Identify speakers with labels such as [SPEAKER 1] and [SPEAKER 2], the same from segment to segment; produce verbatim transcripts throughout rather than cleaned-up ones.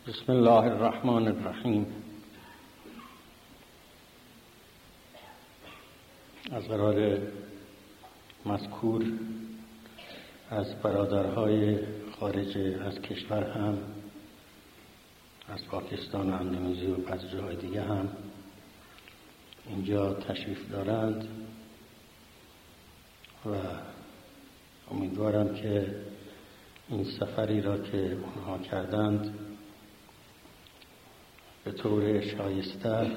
[SPEAKER 1] بسم الله الرحمن الرحیم. از قرار مذکور از برادرهای خارج از کشور هم، از پاکستان و اندونزی و از جاهای دیگه هم اینجا تشریف دارند و امیدوارم که این سفری را که اونها کردند به طور شایسته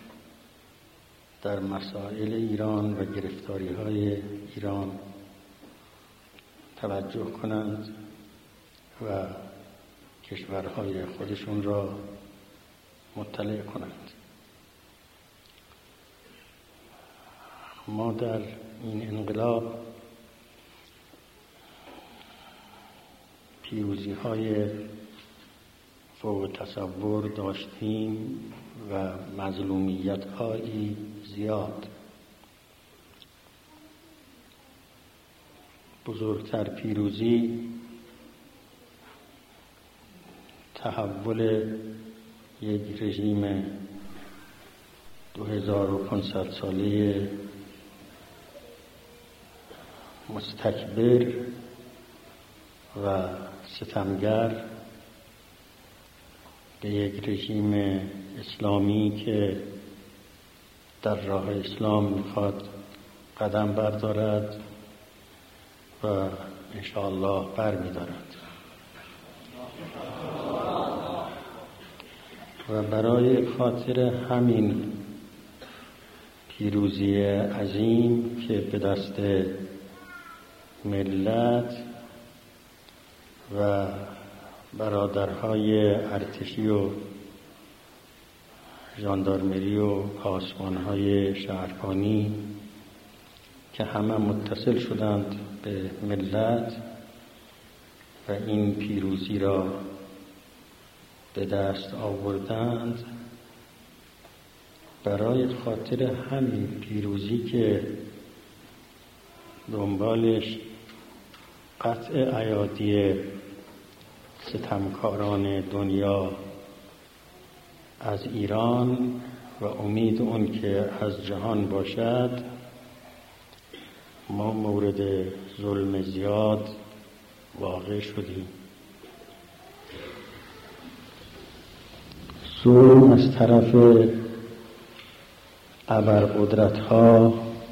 [SPEAKER 1] در مسائل ایران و گرفتاری های ایران توجه کنند و کشورهای خودشون را مطلع کنند. ما در این انقلاب پیروزی های فوق تصور داشتیم و مظلومیت هایی زیاد. بزرگتر پیروزی تحول یک رژیم دو هزار و پانصد ساله مستکبر و ستمگر به یک رژیم اسلامی که در راه اسلام میخواد قدم بردارد و انشاءالله بر میدارد. و برای خاطر همین پیروزی عظیم که به دست ملت و برادرهای ارتشی و ژاندارمری و پاسبانهای شهربانی که همه متصل شدند به ملت و این پیروزی را به دست آوردند، برای خاطر همین پیروزی که دنبالش قطع ایادی ستمکاران دنیا از ایران و امید اون که از جهان باشد، ما مورد ظلم زیاد واقع شدیم. ظلم از طرف ابرقدرت‌ها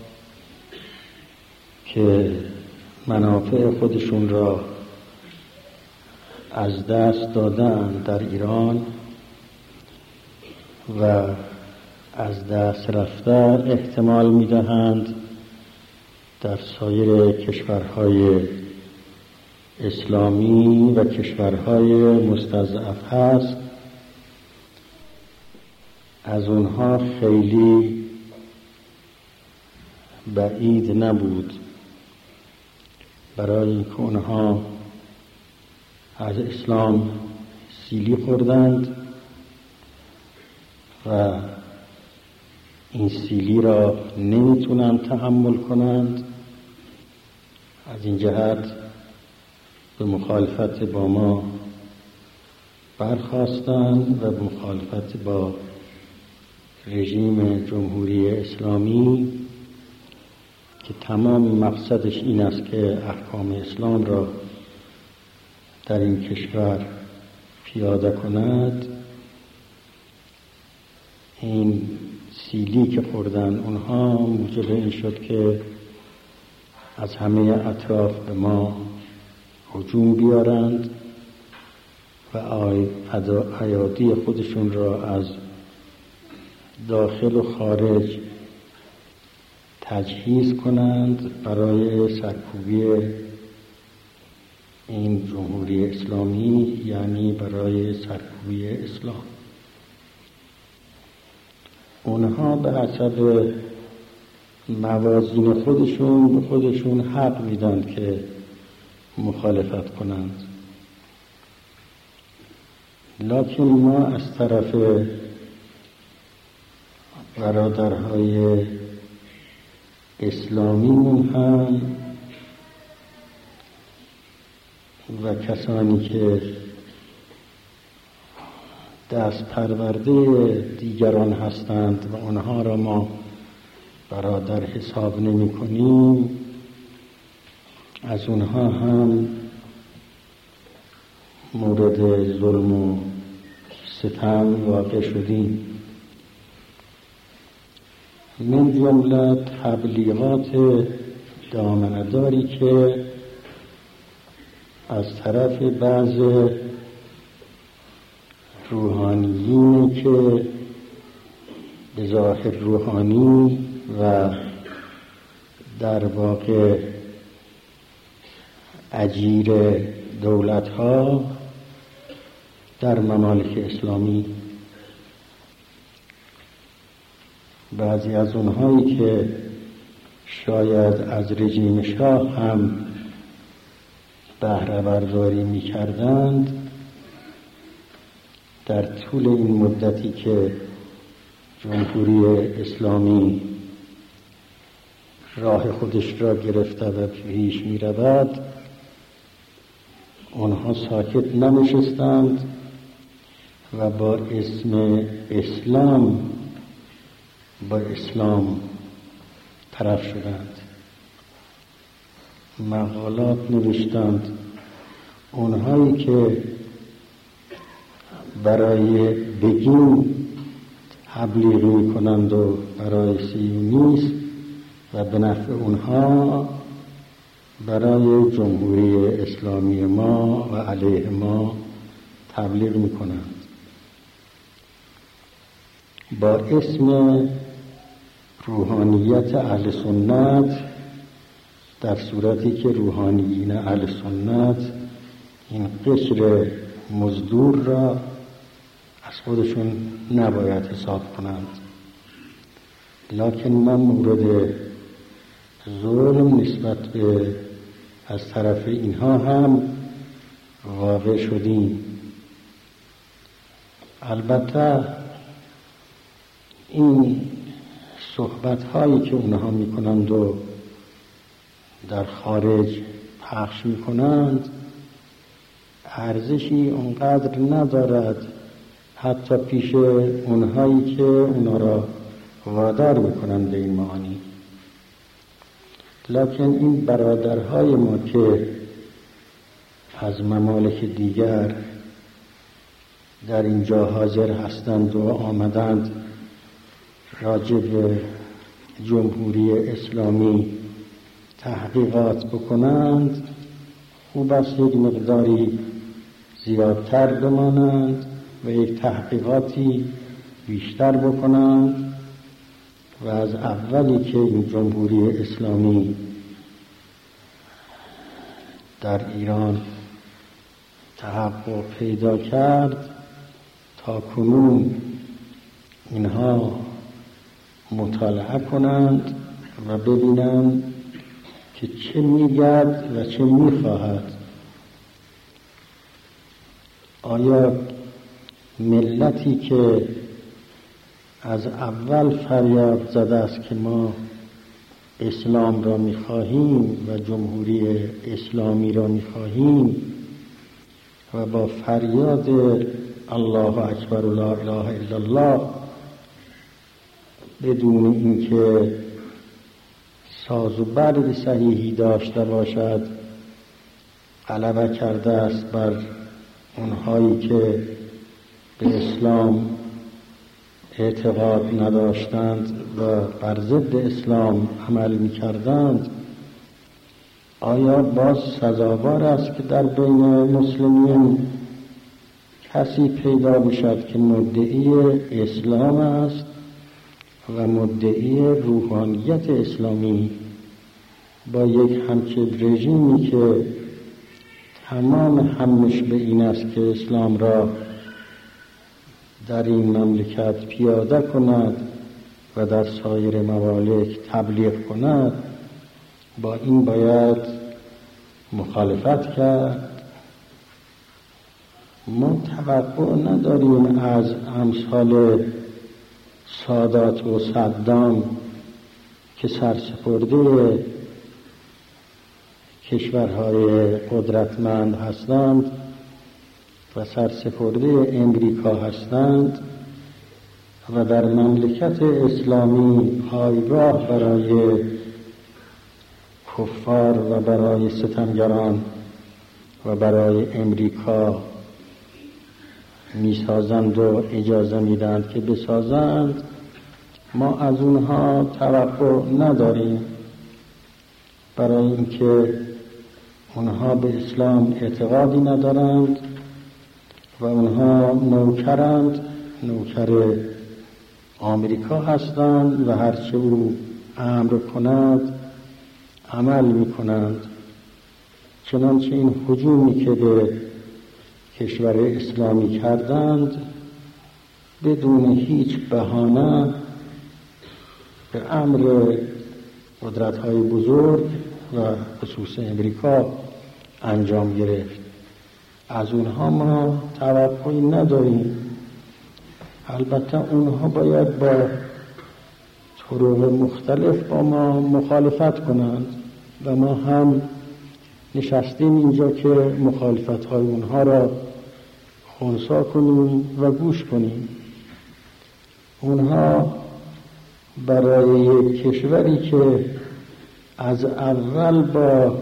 [SPEAKER 1] که منافع خودشون را از دست دادن در ایران و از دست رفته احتمال می‌دهند در سایر کشورهای اسلامی و کشورهای مستضعف هست. از اونها خیلی بعید نبود، برای اینکه اونها از اسلام سیلی خوردند و این سیلی را نمیتونند تحمل کنند. از این جهت به مخالفت با ما برخاستند و به مخالفت با رژیم جمهوری اسلامی که تمام مقصدش این است که احکام اسلام را در این کشور پیاده کند. این سیلی که خوردن اونها موجب این شد که از همه اطراف به ما هجوم بیارند و ایادی خودشون را از داخل و خارج تجهیز کنند برای سرکوبی این جمهوری اسلامی، یعنی برای سرکوبی اسلام. اونها به حسب موازین خودشون به خودشون حق میدن که مخالفت کنند، لکن ما از طرف برادرهای اسلامیمون هم و کسانی که دست پرورده دیگران هستند و آنها را ما برادر حساب نمی کنیم، از اونها هم مورد ظلم و ستم واقع شدیم. من جمله تبلیغات دامنه‌داری که از طرف بعض روحانیین که به ظاهر روحانی و در واقع اجیر دولت‌ها در ممالک اسلامی، بعضی از اونهایی که شاید از رژیم شاه هم بهره برداری می کردند، در طول این مدتی که جمهوری اسلامی راه خودش را گرفته و پیش می رود، آنها ساکت ننشستند و با اسم اسلام با اسلام طرف شدند، مقالات نوشتند. اونهایی که برای بگین تبلیغ میکنند و برای صهیونیسم و به نفع اونها برای جمهوری اسلامی ما و علیه ما تبلیغ میکنند با اسم روحانیت اهل سنت، در صورتی که روحانیین اهل سنت این قشر مزدور را از خودشون نباید حساب کنند. لکن ما مورد ظلم نسبت به از طرف اینها هم واقع شدیم. البته این صحبت هایی که اونها میکنند و در خارج پخش میکنند ارزشی اونقدر ندارد، حتی پیش اونهایی که اونا را وادار میکنند به این معانی. لکن این برادرهای ما که از ممالک دیگر در اینجا حاضر هستند و آمدند راجع به جمهوری اسلامی تحقیقات بکنند، خوب است یک مقداری زیادتر بمانند و یک تحقیقاتی بیشتر بکنند و از اولی که این جمهوری اسلامی در ایران تحقق پیدا کرد تا کنون اینها مطالعه کنند و ببینند که چه میگد و چه میخواهد. آیا ملتی که از اول فریاد زده است که ما اسلام را میخواهیم و جمهوری اسلامی را میخواهیم و با فریاد الله اکبر و لا اله الا الله بدون اینکه ساز و برگ صحیحی داشته باشد غلبه کرده است بر اونهایی که به اسلام اعتقاد نداشتند و بر ضد اسلام عمل می‌کردند، آیا باز سزاوار است که در بین مسلمین کسی پیدا باشد که مدعی اسلام است و مدعی روحانیت اسلامی با یک همچین رژیمی که تمام همش به این است که اسلام را در این مملکت پیاده کند و در سایر ممالک تبلیغ کند، با این باید مخالفت کرد؟ ما توقع نداریم از امثال سادات و صدام که سرسپرده کشورهای قدرتمند هستند و سرسپرده امریکا هستند و در مملکت اسلامی پایگاه برای کفار و برای ستمگران و برای امریکا میسازند و اجازه میدند که بسازند، ما از اونها توقع نداریم، برای اینکه اونها به اسلام اعتقادی ندارند و اونها نوکرند، نوکر آمریکا هستند و هرچه او امر کند عمل میکنند. چنانچه این هجومی که به کشور اسلامی کردند بدون هیچ بهانه به امر قدرت‌های بزرگ و خصوص امریکا انجام گرفت. از اونها ما توقعی نداریم. البته اونها باید با طرق مختلف با ما مخالفت کنند و ما هم نشستیم اینجا که مخالفت‌های اونها را خنثی کنیم و گوش کنیم. اونها برای یک کشوری که از اول با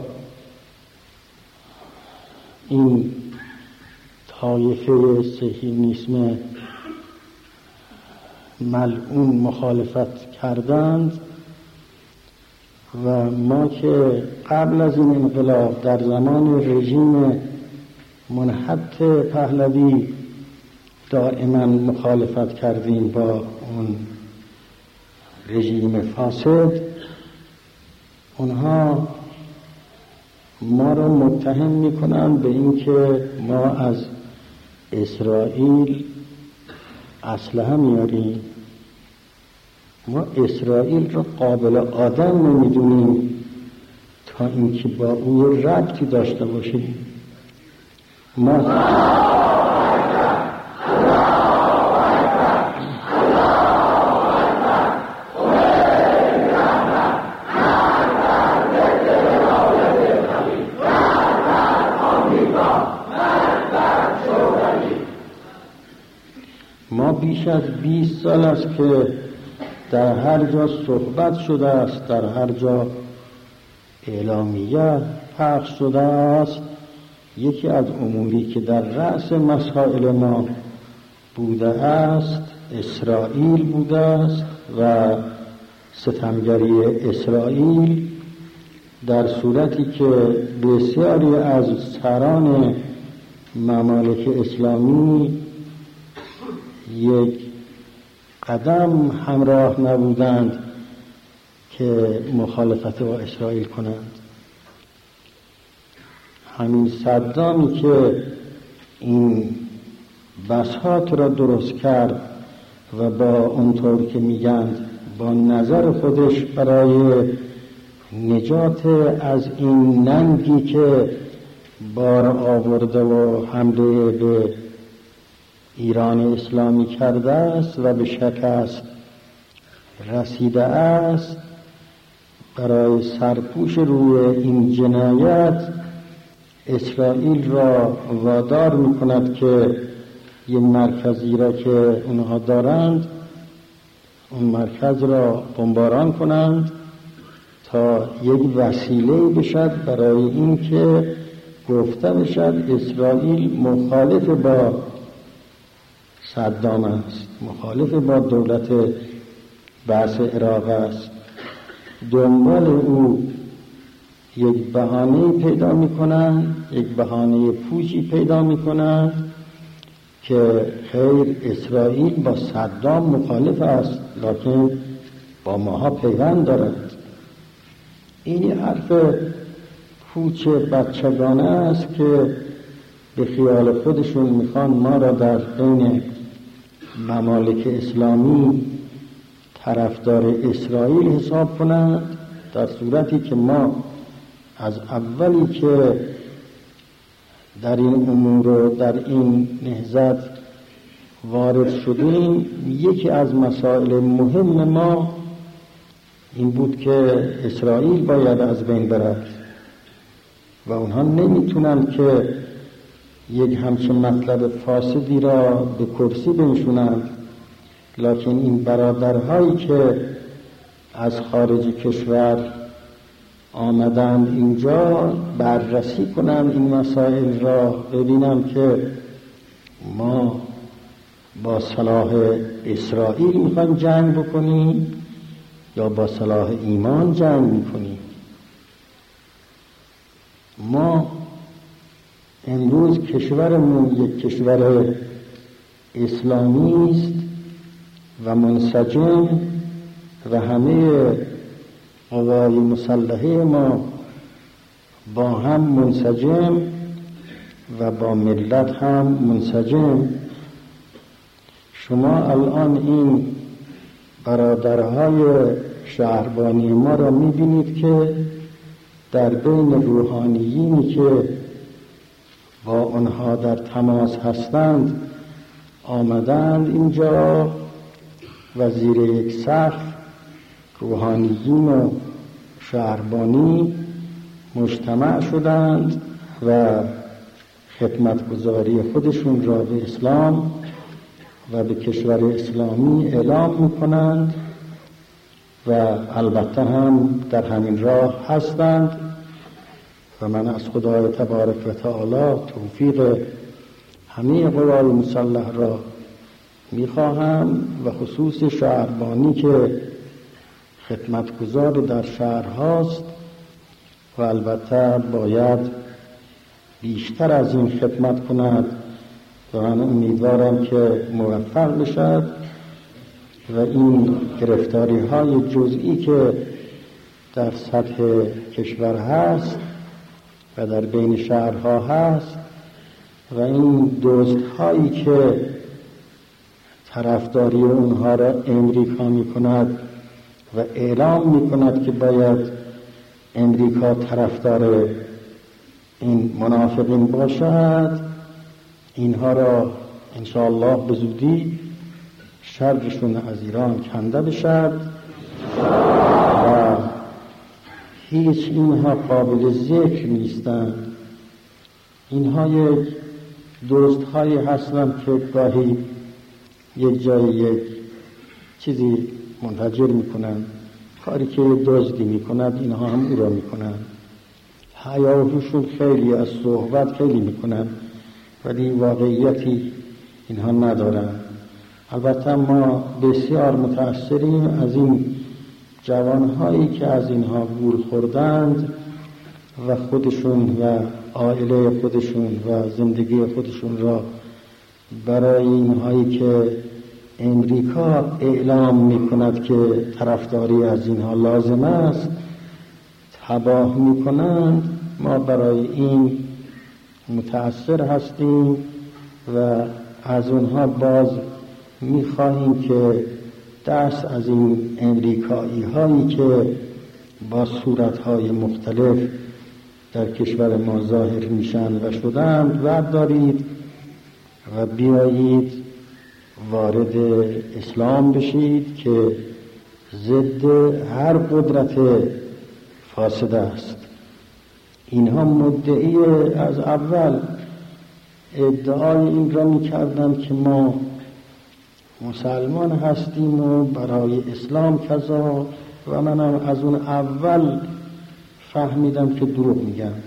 [SPEAKER 1] این طایفه صهیونیسم ملعون مخالفت کردند و ما که قبل از این انقلاب در زمان رژیم منحط پهلوی دائما مخالفت کردیم با اون رژیم فاسد، اونها ما را متهم میکنند به اینکه ما از اسرائیل اسلحه میاریم. ما اسرائیل را قابل آدم نمیدونیم تا اینکه با او ربطی داشته باشیم. ما ما بیش از بیست سال است که در هر جا صحبت شده است، در هر جا اعلامیه پخش شده است، یکی از اموری که در رأس مسائل ما بوده است اسرائیل بوده است و ستمگری اسرائیل، در صورتی که بسیاری از سران ممالک اسلامی یک قدم همراه نبودند که مخالفت با اسرائیل کنند. همین صدامی که این بساط را درست کرد و با اونطور که میگن با نظر خودش برای نجات از این ننگی که بار آورده و حمله به ایران اسلامی کرده است و به شکست رسیده است، برای سرپوش روی این جنایت اسرائیل را وادار می‌کند که یه مرکزی را که اونها دارند اون مرکز را بمباران کنند تا یک وسیله بشد برای این که گفته بشد اسرائیل مخالف با صدام است، مخالف با دولت بعث عراق است. دنبال او یک بهانه پیدا میکنند، یک بهانه پوچی پیدا میکنند که خیر اسرائیل با صدام مخالف است لکن با ماها پیوند دارد. این حرف پوچ بچگانه است که به خیال خودشون میخوان ما را در بین ممالک اسلامی طرفدار اسرائیل حساب کنند، در صورتی که ما از اولی که در این امور و در این نهضت وارد شدیم یکی از مسائل مهم ما این بود که اسرائیل باید از بین برد و اونها نمیتونن که یک همچین مطلب فاسدی را به کرسی بنشونند، لکن این برادرهایی که از خارج کشور آمدند اینجا بررسی کنند این مسائل را، ببینم که ما با صلاح اسرائیل میخوایم جنگ بکنیم یا با صلاح ایمان جنگ میکنیم. ما امروز کشورمون یک کشور اسلامی است و منسجم و همه قوای مسلحه ما با هم منسجم و با ملت هم منسجم. شما الان این برادرهای شهربانی ما را میبینید که در بین روحانیینی که با آنها در تماس هستند آمدند اینجا و زیر یک سقف روحانیین و شهربانی مجتمع شدند و خدمتگزاری خودشون را به اسلام و به کشور اسلامی اعلام میکنند و البته هم در همین راه هستند و من از خدای تبارک و تعالی توفیق همه قوای مسلح را میخواهم و خصوص شهربانی که خدمتگزار در شهر هاست و البته باید بیشتر از این خدمت کند و من امیدوارم که موفق بشد و این گرفتاری های جزئی که در سطح کشور هست و در بین شهرها هست و این دوست هایی که طرفداری اونها را امریکا می کند و اعلام می کند که باید امریکا طرفدار این منافقین باشد، اینها را انشاءالله به زودی شرشون از ایران کنده بشد و هیچ اینها قابل ذکر نیستند. اینها یک دوست هایی هستند که گاهی یک جای یک چیزی منفجر میکنند، کاری که دزدی میکند اینها هم او را میکنند، حیاهوشون خیلی از صحبت خیلی میکنند ولی واقعیتی اینها ندارند. البته ما بسیار متأثریم از این جوانهایی که از اینها گول خوردند و خودشون و عائله خودشون و زندگی خودشون را برای اینهایی که امریکا اعلام میکند که طرفداری از اینها لازم است تباه میکنند. ما برای این متأثر هستیم و از اونها باز میخواهیم که دست از این امریکایی هایی که با صورتهای مختلف در کشور ما ظاهر میشن و شدند بردارید و بیایید وارد اسلام بشید که ضد هر قدرت فاسد است. اینها مدعی از اول ادعای این را میکردند که ما مسلمان هستیم و برای اسلام کذا و منم از اون اول فهمیدم که دروغ میگند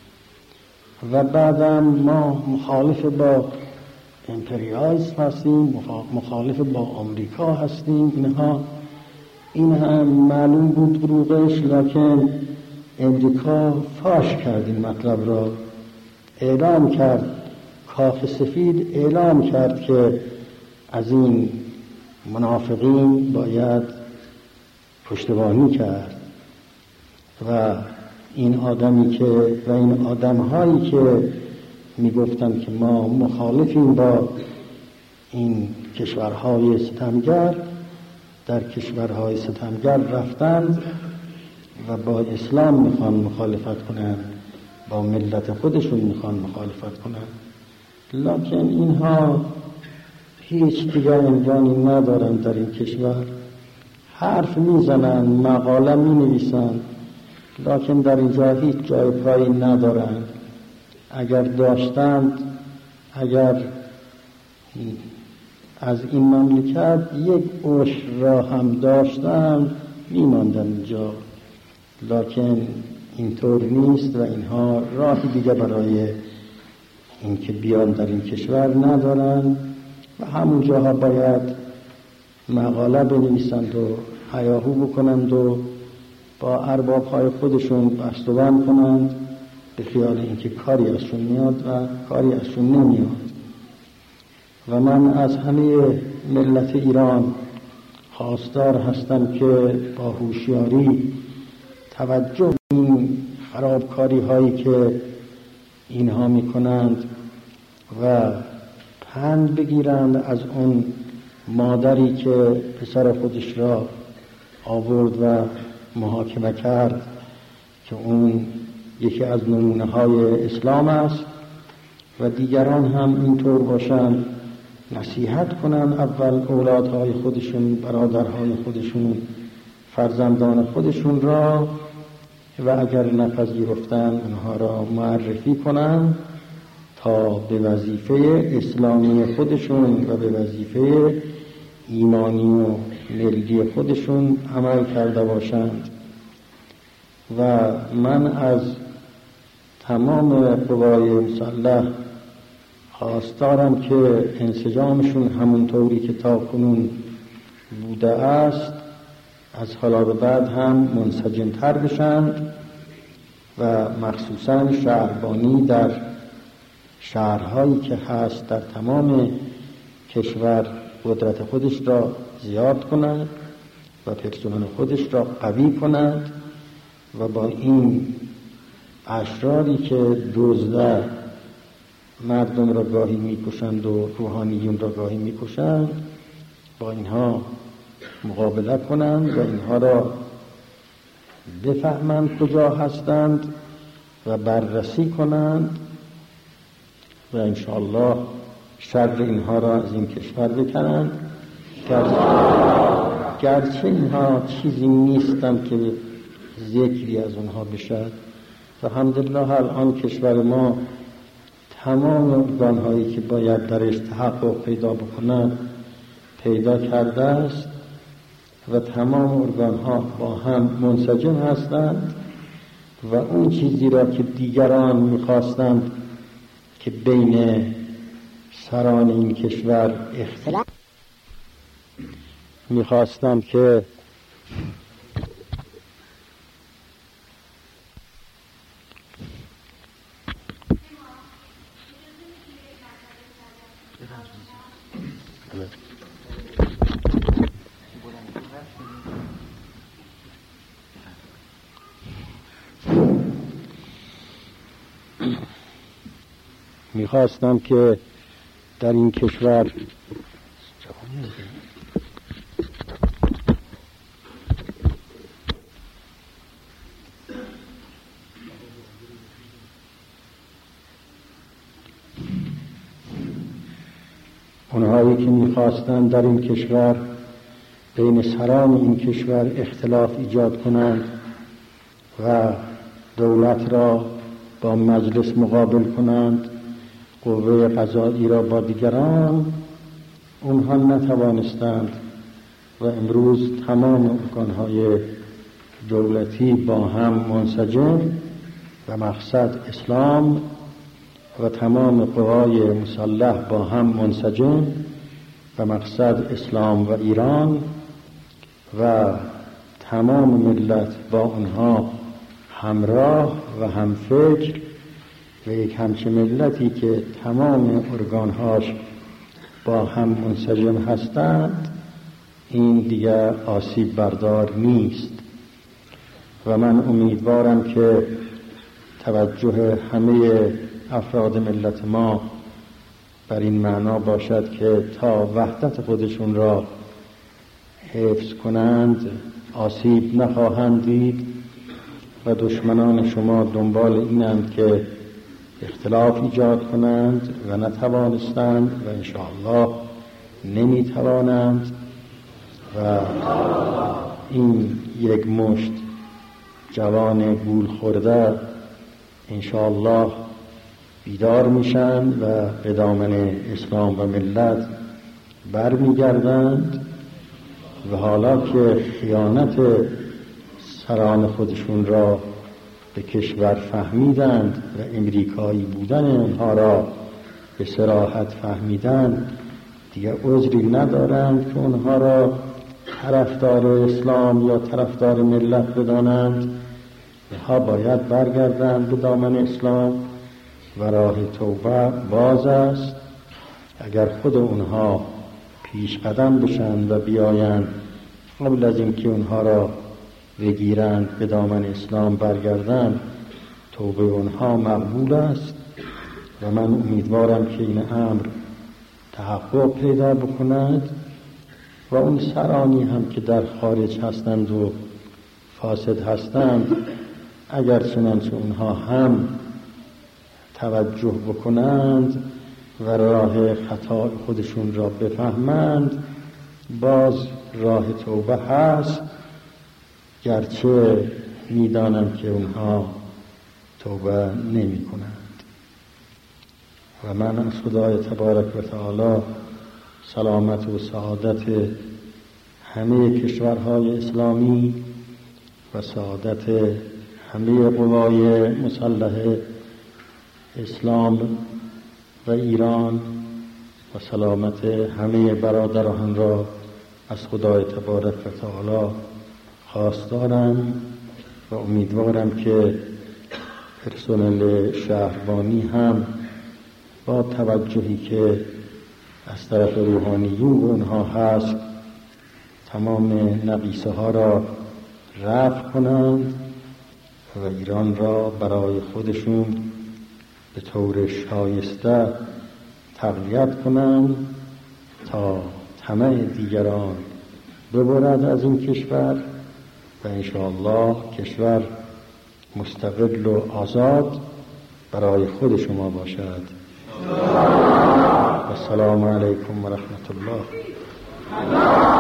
[SPEAKER 1] و بعدم ما مخالف با امپریالیسم هستیم، مخالف با آمریکا هستیم. اینها این هم معلوم بود دروغش، لکن امریکا فاش کرد این مطلب را، اعلام کرد، کاخ سفید اعلام کرد که از این منافقین باید پشتیبانی کرد و این آدمی که و این آدم‌هایی که میگفتند که ما مخالفیم با این کشورهای ستمگر، در کشورهای ستمگر رفتند و با اسلام میخوان مخالفت کنند، با ملت خودشون میخوان مخالفت کنند، لکن اینها هیچ دیگر عنوانی ندارند در این کشور. حرف میزنند، مقاله مینویسند، لکن در اینجا هیچ جای پایی ندارند. اگر داشتند اگر از این مملکت یک عشر را هم داشتند میماندن اینجا، لکن اینطور نیست و اینها راهی دیگه برای اینکه بیان در این کشور ندارن و همون جاها باید مقاله بنویسند و هیاهو بکنند و با ارباب‌های خودشون بحث و بند کنند به خیال اینکه کاری ازشون میاد و کاری ازشون نمیاد. و من از همه ملت ایران خواستار هستم که با هوشیاری توجه این خرابکاری هایی که اینها میکنند و پند بگیرند از اون مادری که پسر خودش را آورد و محاکمه کرد که اون یکی از نمونه های اسلام است و دیگران هم اینطور باشند، نصیحت کنند اول اولادهای خودشون، برادرهای خودشون، فرزندان خودشون را و اگر نپذیرفتند اونها را معرفی کنند تا به وظیفه اسلامی خودشون و به وظیفه ایمانی و ملی خودشون عمل کرده باشند. و من از تمام قوای مسلح خواستارم که انسجامشون همونطوری که تا کنون بوده است از حالا به بعد هم منسجم‌تر بشند و مخصوصا شهربانی در شهرهایی که هست در تمام کشور قدرت خودش را زیاد کند و پرسنل خودش را قوی کند و با این اشراری که دزده مردم را گاهی میکشند و روحانیون را گاهی میکشند با اینها مقابله کنند و اینها را بفهمند کجا هستند و بررسی کنند و انشاءالله شر اینها را از این کشور بکنند. گرچه اینها چیزی نیستند که ذکری از اونها بشد و الحمدلله الان کشور ما تمام ارگان‌هایی که باید درش تحقق پیدا بکنند پیدا کرده است و تمام ارگان‌ها با هم منسجم هستند و اون چیزی را که دیگران می‌خواستند که بین سران این کشور اختلاف می‌خواستند که میخواستم که در این کشور اونهایی که میخواستن در این کشور بین سران این کشور اختلاف ایجاد کنند و دولت را با مجلس مقابل کنند، قوه قضایی را با دیگران، اونها نتوانستند و امروز تمام ارگان‌های دولتی با هم منسجم و مقصد اسلام و تمام قوای مسلح با هم منسجم و مقصد اسلام و ایران و تمام ملت با اونها همراه و همفکر و یک همچه ملتی که تمام ارگانهاش با هم منسجم هستند، این دیگر آسیب بردار نیست و من امیدوارم که توجه همه افراد ملت ما بر این معنا باشد که تا وحدت خودشون را حفظ کنند آسیب نخواهند دید و دشمنان شما دنبال اینند که اختلاف ایجاد کنند و نتوانستند و انشاءالله نمیتوانند و این یک مشت جوان گول خورده انشاءالله بیدار میشن و به دامن اسلام و ملت برمیگردند و حالا که خیانت سران خودشون را به کشور فهمیدند و امریکایی بودن اونها را به صراحت فهمیدند، دیگه عذری ندارند که اونها را طرفدار اسلام یا طرفدار ملت بدانند. اینها باید برگردند به دامن اسلام و راه توبه باز است. اگر خود اونها پیش قدم بشن و بیایند قبل از اینکه اونها را بگیرند به دامن اسلام برگردند، توبه اونها مقبول است و من امیدوارم که این امر تحقق پیدا بکند و اون سرانی هم که در خارج هستند و فاسد هستند، اگر چنانچه اونها هم توجه بکنند و راه خطا خودشون را بفهمند، باز راه توبه هست، گرچه میدانم که اونها توبه نمی کنند. و من از خدای تبارک و تعالی سلامت و سعادت همه کشورهای اسلامی و سعادت همه قوای مسلح اسلام و ایران و سلامت همه برادران را از خدای تبارک و تعالی خواستارم و امیدوارم که پرسنل شهربانی هم با توجهی که از طرف روحانیون و اونها هست تمام نقیصه ها را رفع کنند و ایران را برای خودشون به طور شایسته تقویت کنند تا طمع دیگران ببرد از این کشور و انشاءالله کشور مستقل و آزاد برای خود شما باشد. السلام علیکم و رحمت الله.